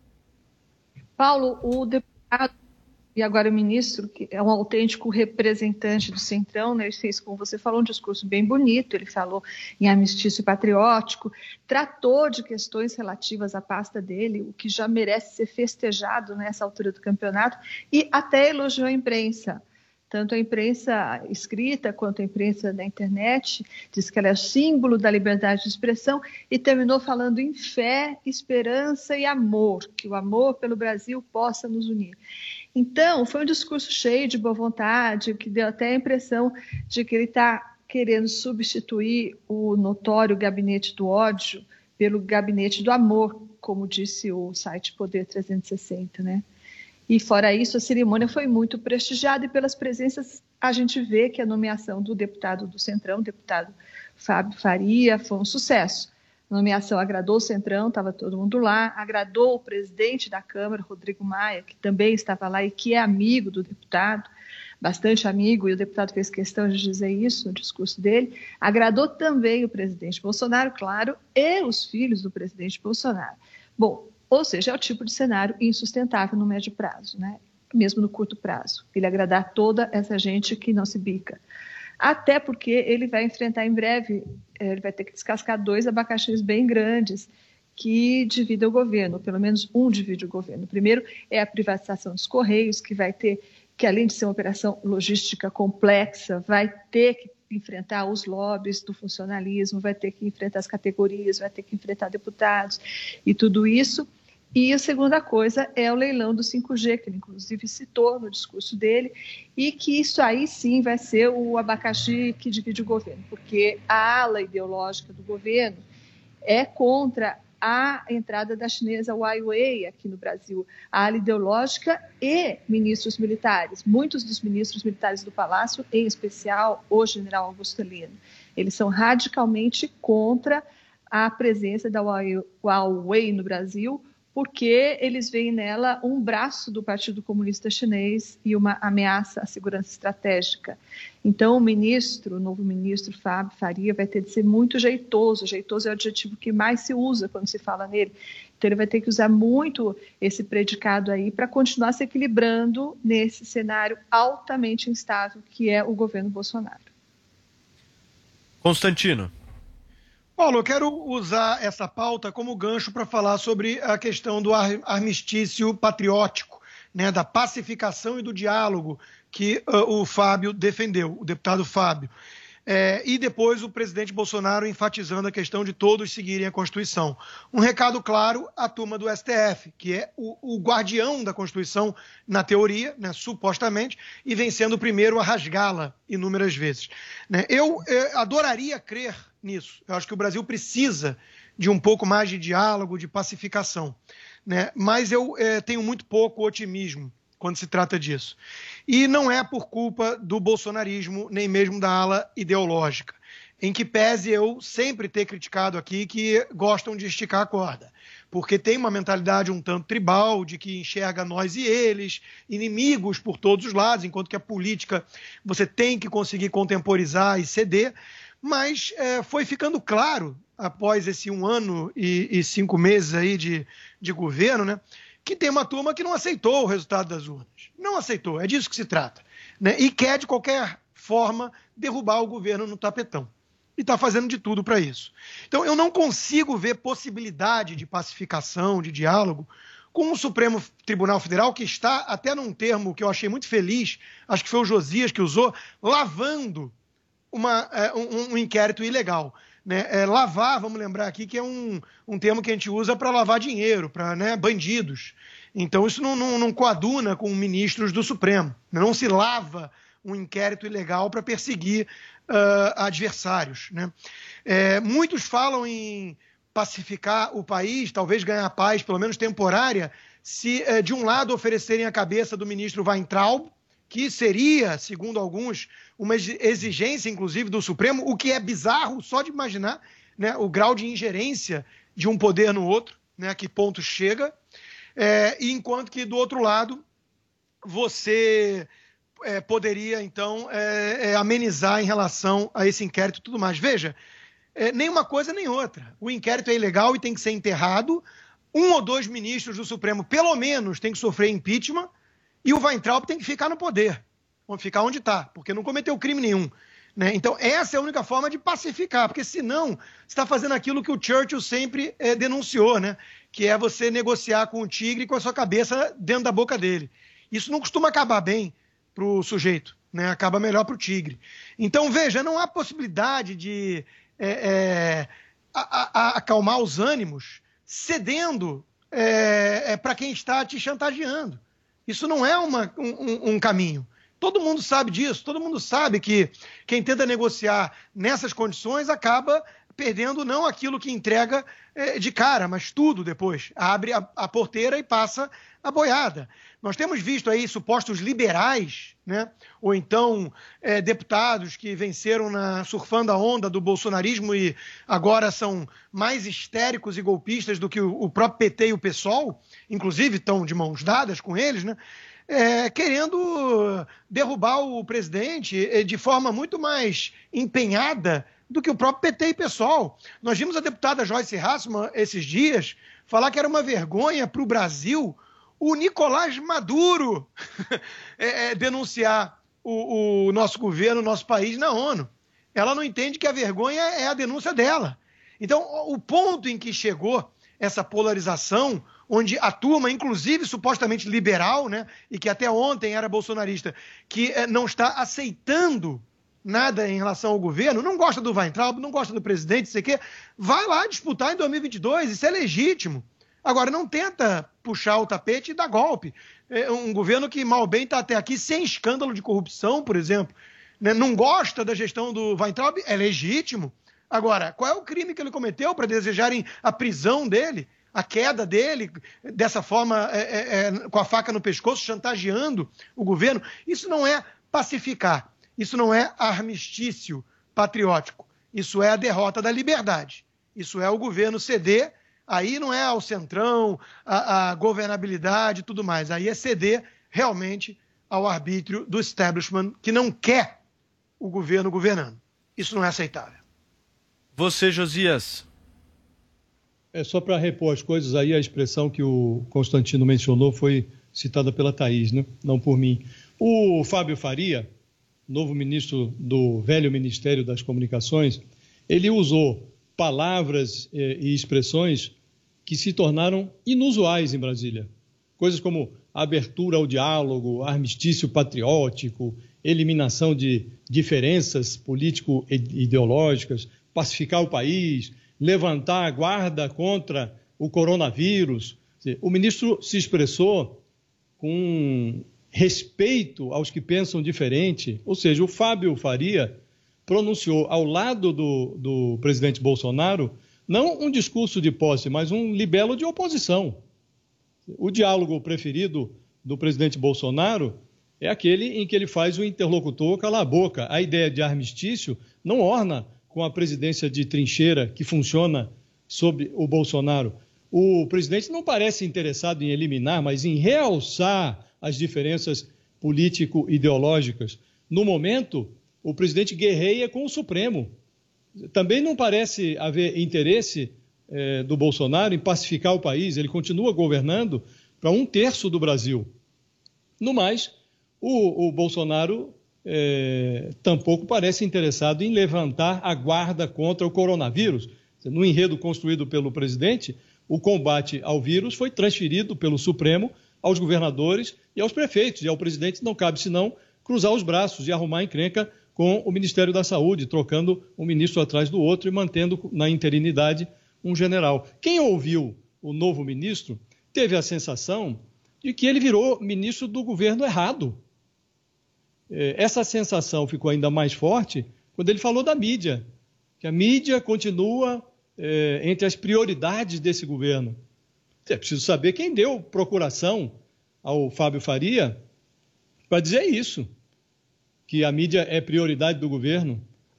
Speaker 4: Paulo, o deputado e agora o ministro, que é um autêntico representante do Centrão, né? Ele fez, como você falou, um discurso bem bonito, ele falou em armistício patriótico, tratou de questões relativas à pasta dele, o que já merece ser festejado nessa altura do campeonato, e até elogiou a imprensa. Tanto a imprensa escrita quanto a imprensa da internet, diz que ela é o símbolo da liberdade de expressão e terminou falando em fé, esperança e amor, que o amor pelo Brasil possa nos unir. Então, foi um discurso cheio de boa vontade, que deu até a impressão de que ele está querendo substituir o notório gabinete do ódio pelo gabinete do amor, como disse o site Poder trezentos e sessenta, né? E fora isso, a cerimônia foi muito prestigiada e pelas presenças a gente vê que a nomeação do deputado do Centrão, o deputado Fábio Faria, foi um sucesso. A nomeação agradou o Centrão, estava todo mundo lá, agradou o presidente da Câmara, Rodrigo Maia, que também estava lá e que é amigo do deputado, bastante amigo, e o deputado fez questão de dizer isso no discurso dele. Agradou também o presidente Bolsonaro, claro, e os filhos do presidente Bolsonaro. Bom, ou seja, é o tipo de cenário insustentável no médio prazo, né? Mesmo no curto prazo. Ele agradar toda essa gente que não se bica. Até porque ele vai enfrentar em breve, ele vai ter que descascar dois abacaxis bem grandes que dividem o governo, pelo menos um divide o governo. O primeiro é a privatização dos Correios, que vai ter, que além de ser uma operação logística complexa, vai ter que enfrentar os lobbies do funcionalismo, vai ter que enfrentar as categorias, vai ter que enfrentar deputados e tudo isso. E a segunda coisa é o leilão do cinco G, que ele inclusive citou no discurso dele, e que isso aí sim vai ser o abacaxi que divide o governo, porque a ala ideológica do governo é contra a entrada da chinesa Huawei aqui no Brasil, a ala ideológica e ministros militares. Muitos dos ministros militares do Palácio, em especial o general Augusto Heleno, eles são radicalmente contra a presença da Huawei no Brasil, porque eles veem nela um braço do Partido Comunista Chinês e uma ameaça à segurança estratégica. Então, o ministro, o novo ministro Fábio Faria, vai ter de ser muito jeitoso. Jeitoso é o adjetivo que mais se usa quando se fala nele. Então, ele vai ter que usar muito esse predicado aí para continuar se equilibrando nesse cenário altamente instável que é o governo Bolsonaro.
Speaker 3: Constantino.
Speaker 6: Paulo, eu quero usar essa pauta como gancho para falar sobre a questão do armistício patriótico, né, da pacificação e do diálogo que uh, o Fábio defendeu, o deputado Fábio. É, e depois o presidente Bolsonaro enfatizando a questão de todos seguirem a Constituição. Um recado claro à turma do S T F, que é o, o guardião da Constituição na teoria, né, supostamente, e vem sendo o primeiro a rasgá-la inúmeras vezes. Né? Eu, eu adoraria crer nisso. Eu acho que o Brasil precisa de um pouco mais de diálogo, de pacificação. Né? Mas eu é, tenho muito pouco otimismo quando se trata disso. E não é por culpa do bolsonarismo, nem mesmo da ala ideológica, em que pese eu sempre ter criticado aqui que gostam de esticar a corda. porque tem uma mentalidade um tanto tribal, de que enxerga nós e eles, inimigos por todos os lados, enquanto que a política você tem que conseguir contemporizar e ceder, mas é, foi ficando claro, após esse um ano e, e cinco meses aí de, de governo, né, que tem uma turma que não aceitou o resultado das urnas. Não aceitou, é disso que se trata, né, e quer, de qualquer forma, derrubar o governo no tapetão. E está fazendo de tudo para isso. Então, eu não consigo ver possibilidade de pacificação, de diálogo, com o Supremo Tribunal Federal, que está, até num termo que eu achei muito feliz, acho que foi o Josias que usou, lavando uma, é, um, um inquérito ilegal. Né? É, lavar, vamos lembrar aqui, que é um, um termo que a gente usa para lavar dinheiro, para, né, bandidos. Então, isso não, não, não coaduna com ministros do Supremo. Não se lava um inquérito ilegal para perseguir uh, adversários. Né? É, muitos falam em pacificar o país, talvez ganhar paz, pelo menos temporária, se uh, de um lado oferecerem a cabeça do ministro Weintraub, que seria, segundo alguns, uma exigência, inclusive, do Supremo, o que é bizarro só de imaginar, né, o grau de ingerência de um poder no outro, né, a que ponto chega, é, e enquanto que, do outro lado, você... É, poderia, então, é, é, amenizar em relação a esse inquérito e tudo mais. Veja, é, nem uma coisa nem outra. O inquérito é ilegal e tem que ser enterrado. Um ou dois ministros do Supremo, pelo menos, tem que sofrer impeachment e o Weintraub tem que ficar no poder. Vão ficar onde está, porque não cometeu crime nenhum. Né? Então, essa é a única forma de pacificar, porque senão você está fazendo aquilo que o Churchill sempre é, denunciou, né? Que é você negociar com o tigre com a sua cabeça dentro da boca dele. Isso não costuma acabar bem para o sujeito, né? Acaba melhor para o tigre. Então, veja, não há possibilidade de é, é, a, a, acalmar os ânimos cedendo é, é, para quem está te chantageando. Isso não é uma, um, um caminho. Todo mundo sabe disso, todo mundo sabe que quem tenta negociar nessas condições acaba perdendo não aquilo que entrega é, de cara, mas tudo depois. Abre a, a porteira e passa a boiada. Nós temos visto aí supostos liberais, né? Ou então é, deputados que venceram na, surfando a onda do bolsonarismo e agora são mais histéricos e golpistas do que o, o próprio P T e o PSOL, inclusive estão de mãos dadas com eles, né? É, querendo derrubar o presidente de forma muito mais empenhada do que o próprio P T e PSOL. Nós vimos a deputada Joyce Hasselmann esses dias falar que era uma vergonha para o Brasil o Nicolás Maduro é, é, denunciar o, o nosso governo, o nosso país na ONU. Ela não entende que a vergonha é a denúncia dela. Então, o ponto em que chegou essa polarização, onde a turma, inclusive supostamente liberal, né, e que até ontem era bolsonarista, que é, não está aceitando nada em relação ao governo, não gosta do Weintraub, não gosta do presidente, sei o quê, vai lá disputar em dois mil e vinte e dois, isso é legítimo. Agora, não tenta puxar o tapete e dar golpe. É um governo que, mal bem, está até aqui sem escândalo de corrupção, por exemplo. Né? Não gosta da gestão do Weintraub, é legítimo. Agora, qual é o crime que ele cometeu para desejarem a prisão dele, a queda dele, dessa forma, é, é, é, com a faca no pescoço, chantageando o governo? Isso não é pacificar. Isso não é armistício patriótico. Isso é a derrota da liberdade. Isso é o governo ceder. Aí não é ao centrão, a, a governabilidade e tudo mais. Aí é ceder realmente ao arbítrio do establishment que não quer o governo governando. Isso não é aceitável.
Speaker 3: Você, Josias.
Speaker 5: É só para repor as coisas aí, a expressão que o Constantino mencionou foi citada pela Thaís, né? Não por mim. O Fábio Faria, novo ministro do velho Ministério das Comunicações, ele usou palavras eh, e expressões que se tornaram inusuais em Brasília. Coisas como abertura ao diálogo, armistício patriótico, eliminação de diferenças político-ideológicas, pacificar o país, levantar a guarda contra o coronavírus. O ministro se expressou com respeito aos que pensam diferente, ou seja, o Fábio Faria pronunciou ao lado do, do presidente Bolsonaro não um discurso de posse, mas um libelo de oposição. O diálogo preferido do presidente Bolsonaro é aquele em que ele faz o interlocutor calar a boca. A ideia de armistício não orna com a presidência de trincheira que funciona sob o Bolsonaro. O presidente não parece interessado em eliminar, mas em realçar as diferenças político-ideológicas. No momento, o presidente guerreia com o Supremo. Também não parece haver interesse eh, do Bolsonaro em pacificar o país. Ele continua governando para um terço do Brasil. No mais, o, o Bolsonaro eh, tampouco parece interessado em levantar a guarda contra o coronavírus. No enredo construído pelo presidente, o combate ao vírus foi transferido pelo Supremo aos governadores e aos prefeitos. E ao presidente não cabe senão cruzar os braços e arrumar encrenca com o Ministério da Saúde, trocando um ministro atrás do outro e mantendo na interinidade um general. Quem ouviu o novo ministro teve a sensação de que ele virou ministro do governo errado. Essa sensação ficou ainda mais forte quando ele falou da mídia, que a mídia continua é, entre as prioridades desse governo. É preciso saber quem deu procuração ao Fábio Faria para dizer isso, que a mídia é prioridade do governo.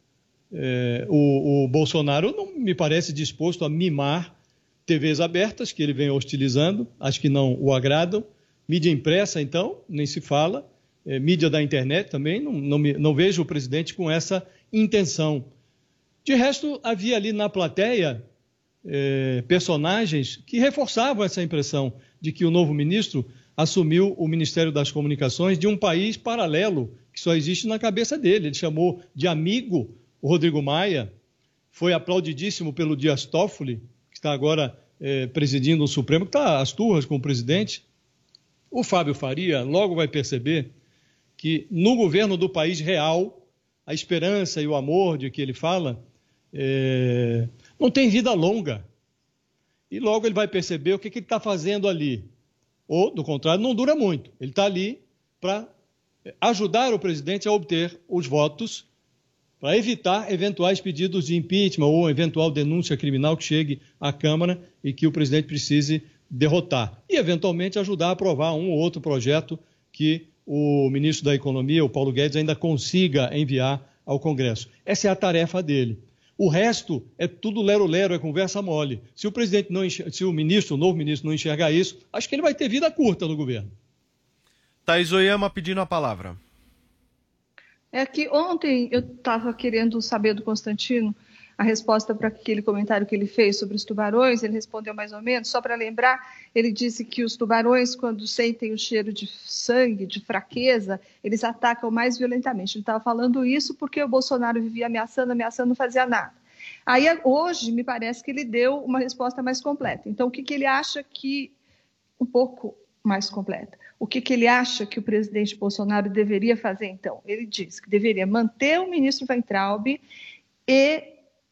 Speaker 5: É, o, o Bolsonaro não me parece disposto a mimar T Vs abertas, que ele vem hostilizando, acho que não o agradam. Mídia impressa, então, nem se fala. É, mídia da internet também, não, não, me, não vejo o presidente com essa intenção. De resto, havia ali na plateia é, personagens que reforçavam essa impressão de que o novo ministro assumiu o Ministério das Comunicações de um país paralelo, que só existe na cabeça dele. Ele chamou de amigo o Rodrigo Maia, foi aplaudidíssimo pelo Dias Toffoli, que está agora é, presidindo o Supremo, que está às turras com o presidente. O Fábio Faria logo vai perceber que no governo do país real, a esperança e o amor de que ele fala é, não tem vida longa. E logo ele vai perceber o que, que ele está fazendo ali. Ou, do contrário, não dura muito. Ele está ali para ajudar o presidente a obter os votos, para evitar eventuais pedidos de impeachment ou eventual denúncia criminal que chegue à Câmara e que o presidente precise derrotar. E, eventualmente, ajudar a aprovar um ou outro projeto que o ministro da Economia, o Paulo Guedes, ainda consiga enviar ao Congresso. Essa é a tarefa dele. O resto é tudo lero-lero, é conversa mole. Se o presidente não enxerga, se o ministro, o novo ministro, não enxergar isso, acho que ele vai ter vida curta no governo.
Speaker 3: Thaís Oyama pedindo a palavra.
Speaker 4: É que ontem eu estava querendo saber do Constantino a resposta para aquele comentário que ele fez sobre os tubarões. Ele respondeu mais ou menos. Só para lembrar, ele disse que os tubarões, quando sentem o cheiro de sangue, de fraqueza, eles atacam mais violentamente. Ele estava falando isso porque o Bolsonaro vivia ameaçando, ameaçando, não fazia nada. Aí, hoje, me parece que ele deu uma resposta mais completa. Então, o que, que ele acha que... Um pouco mais completa. O que, que ele acha que o presidente Bolsonaro deveria fazer, então? Ele diz que deveria manter o ministro Weintraub e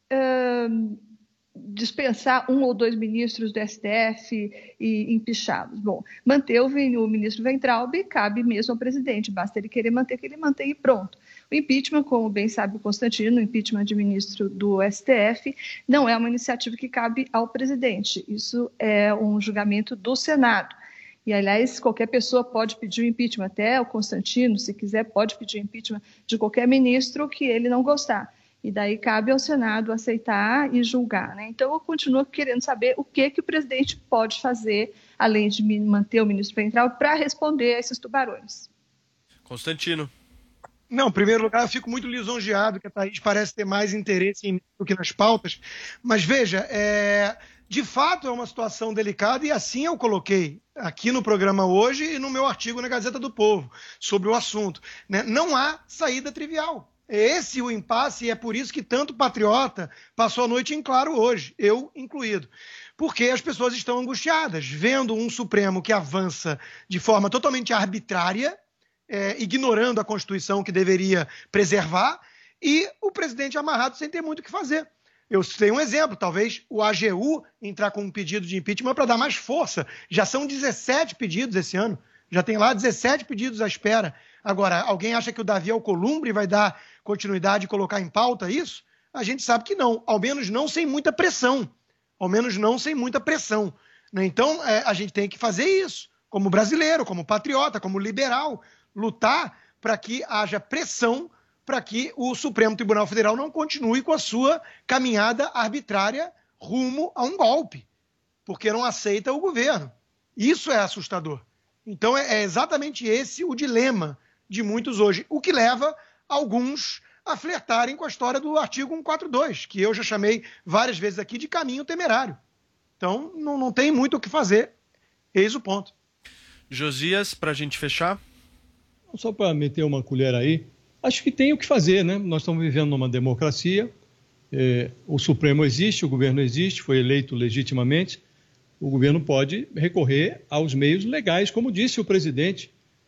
Speaker 4: uh, dispensar um ou dois ministros do S T F e empichá-los. Bom, manter o, o ministro Weintraub cabe mesmo ao presidente, basta ele querer manter, que ele mantém e pronto. O impeachment, como bem sabe o Constantino, o impeachment de ministro do S T F, não é uma iniciativa que cabe ao presidente, isso é um julgamento do Senado. E, aliás, qualquer pessoa pode pedir o impeachment, até o Constantino, se quiser, pode pedir o impeachment de qualquer ministro que ele não gostar. E daí cabe ao Senado aceitar e julgar, né? Então, eu continuo querendo saber o que, que o presidente pode fazer, além de manter o ministro Weintraub, para responder a esses tubarões.
Speaker 3: Constantino.
Speaker 6: Não, em primeiro lugar, eu fico muito lisonjeado que a Thaís parece ter mais interesse em mim do que nas pautas. Mas, veja, é... de fato é uma situação delicada e assim eu coloquei aqui no programa hoje e no meu artigo na Gazeta do Povo sobre o assunto, né? Não há saída trivial. É esse o impasse e é por isso que tanto patriota passou a noite em claro hoje, eu incluído. Porque as pessoas estão angustiadas, vendo um Supremo que avança de forma totalmente arbitrária, é, ignorando a Constituição que deveria preservar, e o presidente amarrado sem ter muito o que fazer. Eu citei um exemplo, talvez o A G U entrar com um pedido de impeachment para dar mais força. Já são dezessete pedidos esse ano, já tem lá dezessete pedidos à espera. Agora, alguém acha que o Davi Alcolumbre vai dar continuidade e colocar em pauta isso? A gente sabe que não, ao menos não sem muita pressão. Ao menos não sem muita pressão. Né? Então, é, a gente tem que fazer isso, como brasileiro, como patriota, como liberal, lutar para que haja pressão para que o Supremo Tribunal Federal não continue com a sua caminhada arbitrária rumo a um golpe. porque não aceita o governo. Isso é assustador. Então é, é exatamente esse o dilema de muitos hoje, o que leva alguns a flertarem com a história do artigo cento e quarenta e dois, que eu já chamei várias vezes aqui de caminho temerário. Então não, não tem muito o que fazer, eis o ponto.
Speaker 3: Josias, para a gente fechar?
Speaker 5: Só para meter uma colher aí, acho que tem o que fazer, né? Nós estamos vivendo numa democracia, é, o Supremo existe, o governo existe, foi eleito legitimamente, o governo pode recorrer aos meios legais, como disse o presidente,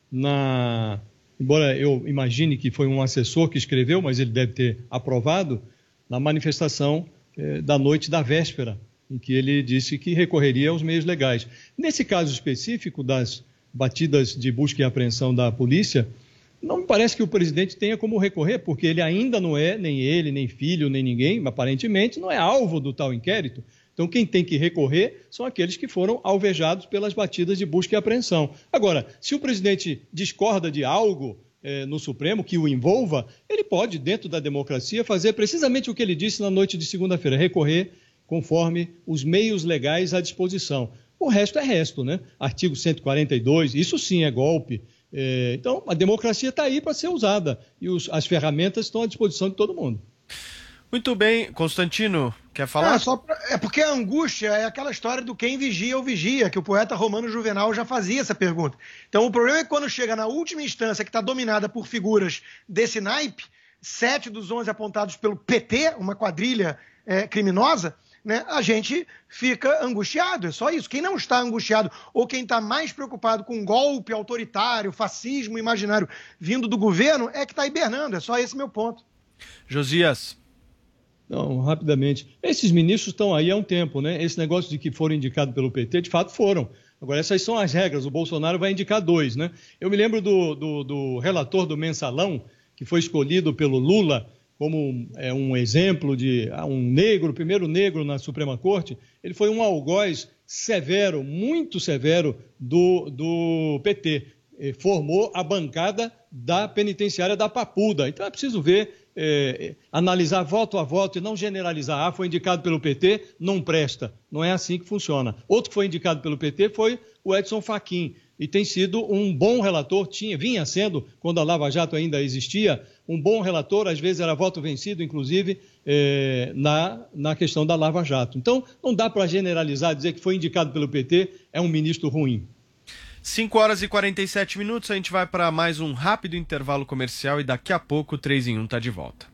Speaker 5: na... embora eu imagine que foi um assessor que escreveu, mas ele deve ter aprovado, na manifestação é, da noite da véspera, em que ele disse que recorreria aos meios legais. Nesse caso específico das batidas de busca e apreensão da polícia, não me parece que o presidente tenha como recorrer, porque ele ainda não é, nem ele, nem filho, nem ninguém, aparentemente, não é alvo do tal inquérito. Então, quem tem que recorrer são aqueles que foram alvejados pelas batidas de busca e apreensão. Agora, se o presidente discorda de algo eh, no Supremo que o envolva, ele pode, dentro da democracia, fazer precisamente o que ele disse na noite de segunda-feira, recorrer conforme os meios legais à disposição. O resto é resto, né? Artigo cento e quarenta e dois, isso sim é golpe. É, então, a democracia está aí para ser usada e os, as ferramentas estão à disposição de todo mundo.
Speaker 3: Muito bem. Constantino, quer falar?
Speaker 6: É, só pra, é porque a angústia é aquela história do quem vigia ou vigia, que o poeta romano Juvenal já fazia essa pergunta. Então, o problema é que quando chega na última instância, que está dominada por figuras desse naipe, sete dos onze apontados pelo P T, uma quadrilha é, criminosa, né, a gente fica angustiado, é só isso. Quem não está angustiado ou quem está mais preocupado com um golpe autoritário, fascismo imaginário vindo do governo é que está hibernando, é só esse meu ponto.
Speaker 3: Josias.
Speaker 5: Não, rapidamente. Esses ministros estão aí há um tempo, né? Esse negócio de que foram indicados pelo P T, de fato foram. Agora, essas são as regras, o Bolsonaro vai indicar dois, né? Eu me lembro do, do, do relator do Mensalão, que foi escolhido pelo Lula como é, um exemplo de ah, um negro, o primeiro negro na Suprema Corte. Ele foi um algoz severo, muito severo do, do P T. E formou a bancada da penitenciária da Papuda. Então é preciso ver, é, analisar voto a voto e não generalizar. Ah, foi indicado pelo P T, não presta. Não é assim que funciona. Outro que foi indicado pelo P T foi o Edson Fachin. E tem sido um bom relator, tinha, vinha sendo, quando a Lava Jato ainda existia, um bom relator, às vezes era voto vencido, inclusive, eh, na, na questão da Lava Jato. Então, não dá para generalizar, dizer que foi indicado pelo P T, é um ministro ruim.
Speaker 3: cinco horas e quarenta e sete minutos, a gente vai para mais um rápido intervalo comercial e daqui a pouco o três em um está de volta.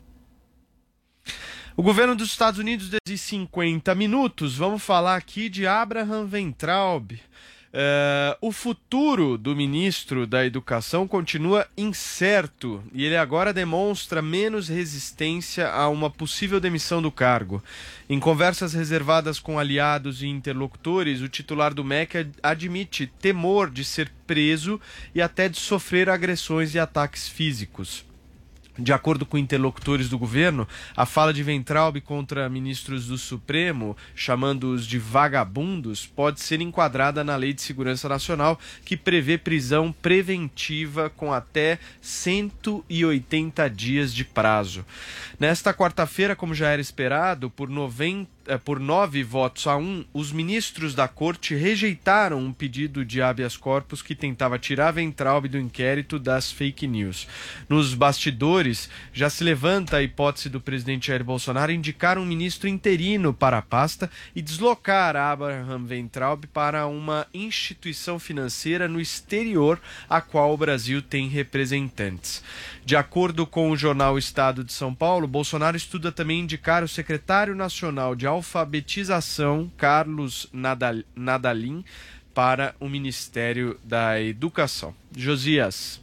Speaker 3: O governo dos Estados Unidos, desde cinquenta minutos, vamos falar aqui de Abraham Weintraub. Uh, o futuro do ministro da Educação continua incerto e ele agora demonstra menos resistência a uma possível demissão do cargo. Em conversas reservadas com aliados e interlocutores, o titular do M E C admite temor de ser preso e até de sofrer agressões e ataques físicos. De acordo com interlocutores do governo, a fala de Weintraub contra ministros do Supremo, chamando-os de vagabundos, pode ser enquadrada na Lei de Segurança Nacional, que prevê prisão preventiva com até cento e oitenta dias de prazo. Nesta quarta-feira, como já era esperado, por noventa por nove votos a um, os ministros da corte rejeitaram um pedido de habeas corpus que tentava tirar Weintraub do inquérito das fake news. Nos bastidores, já se levanta a hipótese do presidente Jair Bolsonaro indicar um ministro interino para a pasta e deslocar Abraham Weintraub para uma instituição financeira no exterior, a qual o Brasil tem representantes. De acordo com o jornal Estado de São Paulo, Bolsonaro estuda também indicar o secretário nacional de alfabetização, Carlos Nadal, Nadalim, para o Ministério da Educação. Josias.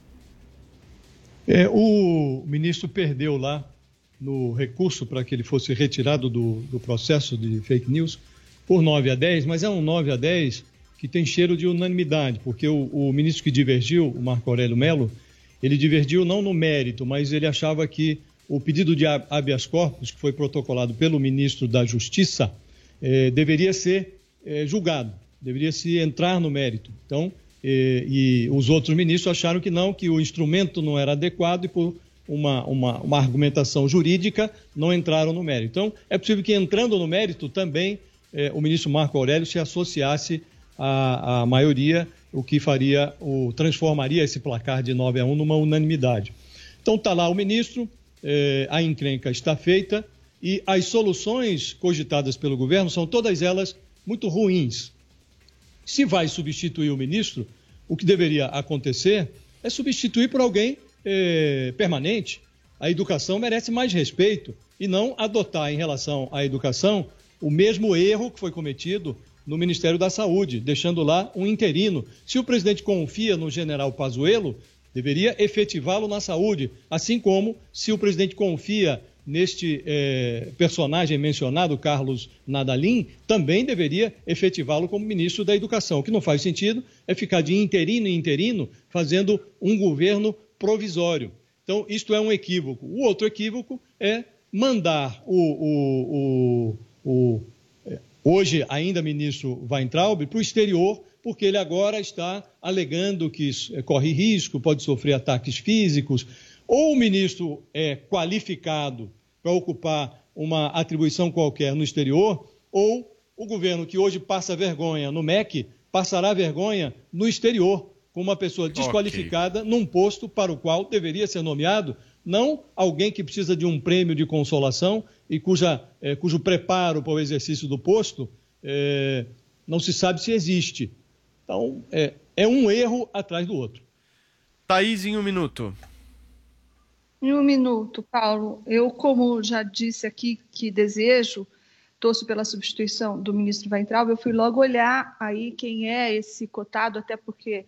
Speaker 5: É, o ministro perdeu lá no recurso para que ele fosse retirado do, do processo de fake news por nove a dez, mas é um nove a dez que tem cheiro de unanimidade, porque o, o ministro que divergiu, o Marco Aurélio Mello, ele divergiu não no mérito, mas ele achava que o pedido de habeas corpus, que foi protocolado pelo ministro da Justiça, eh, deveria ser eh, julgado, deveria se entrar no mérito. Então, eh, e os outros ministros acharam que não, que o instrumento não era adequado e por uma, uma, uma argumentação jurídica não entraram no mérito. Então, é possível que entrando no mérito também eh, o ministro Marco Aurélio se associasse à, à maioria, o que faria, o, transformaria esse placar de nove a um numa unanimidade. Então está lá o ministro, eh, a encrenca está feita e as soluções cogitadas pelo governo são todas elas muito ruins. Se vai substituir o ministro, o que deveria acontecer é substituir por alguém eh, permanente. A educação merece mais respeito e não adotar em relação à educação o mesmo erro que foi cometido no Ministério da Saúde, deixando lá um interino. Se o presidente confia no general Pazuello, deveria efetivá-lo na saúde, assim como se o presidente confia neste eh, personagem mencionado, Carlos Nadalim, também deveria efetivá-lo como ministro da Educação. O que não faz sentido é ficar de interino em interino fazendo um governo provisório. Então, isto é um equívoco. O outro equívoco é mandar o, o, o, o hoje ainda ministro Weintraub para o exterior, porque ele agora está alegando que corre risco, pode sofrer ataques físicos. Ou o ministro é qualificado para ocupar uma atribuição qualquer no exterior, ou o governo que hoje passa vergonha no M E C, passará vergonha no exterior, com uma pessoa desqualificada okay. num posto para o qual deveria ser nomeado, não alguém que precisa de um prêmio de consolação e cuja, é, cujo preparo para o exercício do posto é, não se sabe se existe. Então, é, é um erro atrás do outro.
Speaker 3: Thaís, em um minuto.
Speaker 4: Em um minuto, Paulo. Eu, como já disse aqui que desejo, torço pela substituição do ministro Weintraub, eu fui logo olhar aí quem é esse cotado, até porque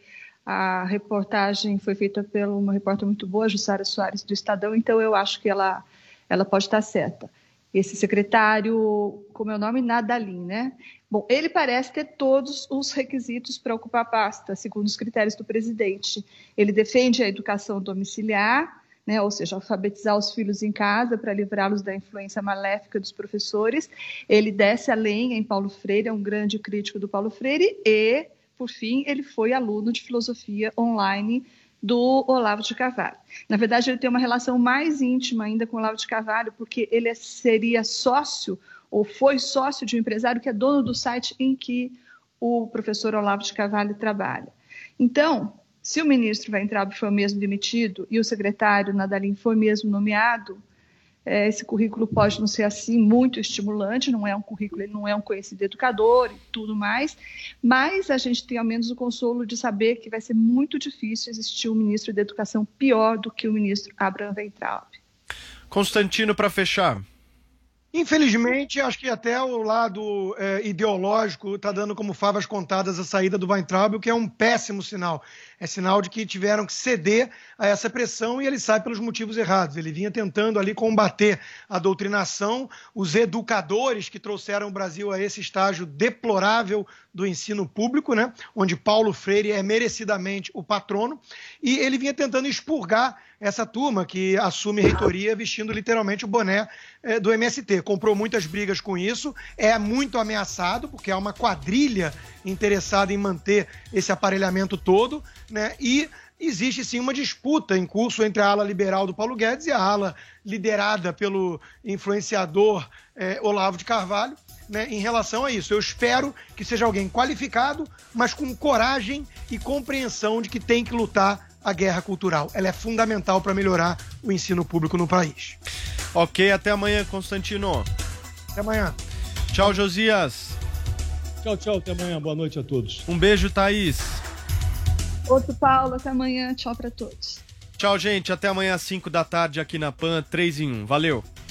Speaker 4: a reportagem foi feita por uma repórter muito boa, Jussara Soares, do Estadão, então eu acho que ela, ela pode estar certa. Esse secretário, como é o nome? Nadalim, né? Bom, ele parece ter todos os requisitos para ocupar a pasta, segundo os critérios do presidente. Ele defende a educação domiciliar, né? Ou seja, alfabetizar os filhos em casa para livrá-los da influência maléfica dos professores. Ele desce a lenha em Paulo Freire, é um grande crítico do Paulo Freire e, por fim, ele foi aluno de filosofia online do Olavo de Carvalho. Na verdade, ele tem uma relação mais íntima ainda com o Olavo de Carvalho, porque ele seria sócio, ou foi sócio de um empresário que é dono do site em que o professor Olavo de Carvalho trabalha. Então, se o ministro Weintraub for mesmo demitido e o secretário Nadalim for mesmo nomeado, é, esse currículo pode não ser assim muito estimulante, não é um currículo, ele não é um conhecido educador e tudo mais, mas a gente tem ao menos o consolo de saber que vai ser muito difícil existir um ministro da Educação pior do que o ministro Abraham Weintraub.
Speaker 3: Constantino, para fechar.
Speaker 6: Infelizmente, acho que até o lado é, ideológico está dando como favas contadas a saída do Weintraub, o que é um péssimo sinal. É sinal de que tiveram que ceder a essa pressão e ele sai pelos motivos errados. Ele vinha tentando ali combater a doutrinação, os educadores que trouxeram o Brasil a esse estágio deplorável do ensino público, né, onde Paulo Freire é merecidamente o patrono, e ele vinha tentando expurgar essa turma que assume reitoria vestindo literalmente o boné eh, do M S T. Comprou muitas brigas com isso, é muito ameaçado, porque há uma quadrilha interessada em manter esse aparelhamento todo, né? E existe sim uma disputa em curso entre a ala liberal do Paulo Guedes e a ala liderada pelo influenciador eh, Olavo de Carvalho, né, em relação a isso. Eu espero que seja alguém qualificado, mas com coragem e compreensão de que tem que lutar a guerra cultural. Ela é fundamental para melhorar o ensino público no país.
Speaker 3: Ok, até amanhã, Constantino.
Speaker 6: Até amanhã.
Speaker 3: Tchau, Josias.
Speaker 5: Tchau, tchau, até amanhã. Boa noite a todos.
Speaker 3: Um beijo, Thaís.
Speaker 4: Outro, Paulo, até amanhã. Tchau para todos.
Speaker 3: Tchau, gente. Até amanhã às cinco da tarde aqui na Pan, três em um. Valeu.